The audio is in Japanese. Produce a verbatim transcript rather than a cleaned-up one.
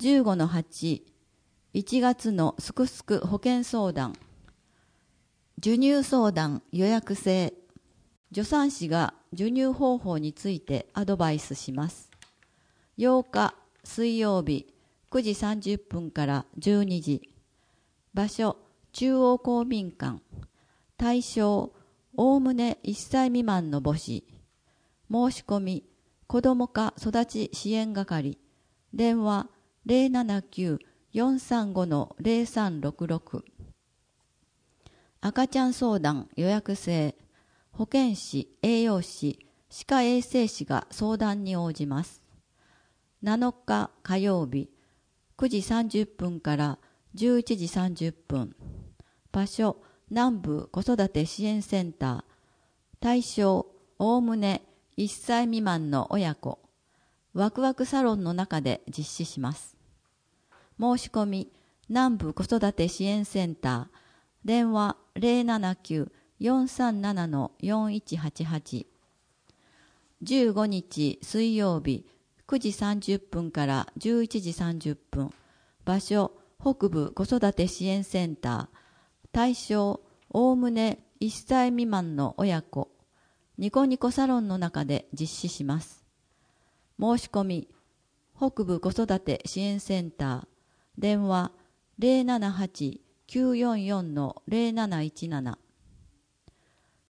じゅうごのはち、いちがつのすくすく保険相談、授乳相談予約制、助産師が授乳方法についてアドバイスします。ようか水曜日くじさんじゅっぷんからじゅうにじ、場所中央公民館、対象おおむねいっさい未満の母子、申し込み子ども科育ち支援係、電話 ゼロななきゅう よんさんご の ゼロさんろくろく、赤ちゃん相談予約制、保健師、栄養士、歯科衛生士が相談に応じます。なのか火曜日くじさんじゅっぷんからじゅういちじさんじゅっぷん、場所南部子育て支援センター、対象おおむねいっさい未満の親子、ワクワクサロンの中で実施します。申し込み南部子育て支援センター、電話 ゼロななきゅう よんさんなな の よんいちはちはち、じゅうごにち水曜日くじさんじゅっぷんからじゅういちじさんじゅっぷん、場所北部子育て支援センター、対象おおむねいっさい未満の親子、ニコニコサロンの中で実施します。申し込み北部子育て支援センター、電話 ゼロななはち きゅうよんよん の ゼロなないちなな、